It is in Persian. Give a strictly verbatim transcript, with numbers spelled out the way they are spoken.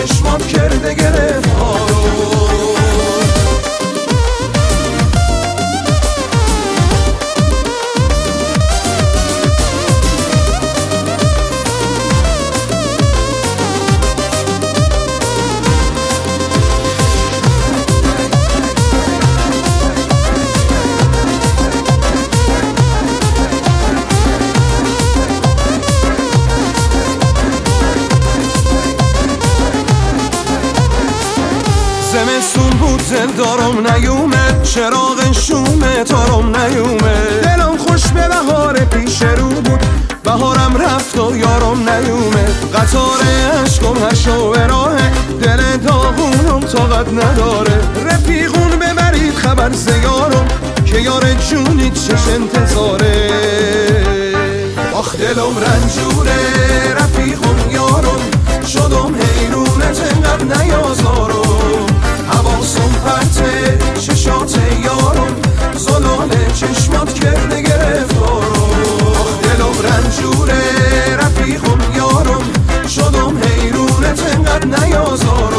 چشمات کرده گرفتارو. زمستون بود زل دارم نیومد، چراغ شومه تارم نیومد، دلم خوش به بهار پیش رو بود، بهارم رفت و یارم نیومد، قطار عشقم هشو به راهه، دل داغونم طاقت نداره، رفیقون ببرید خبر زیارم که یار جونی چش انتظاره. آخ دلم رنجوره رفیقم یارم، شدم حیرونت انقدر نیازارم، حواسم پرته چشات یارم، زلال چشمات کرده گرفتارم. آخ دلم رنجوره رفیقم یارم، شدم حیرونت انقدر نیازارم.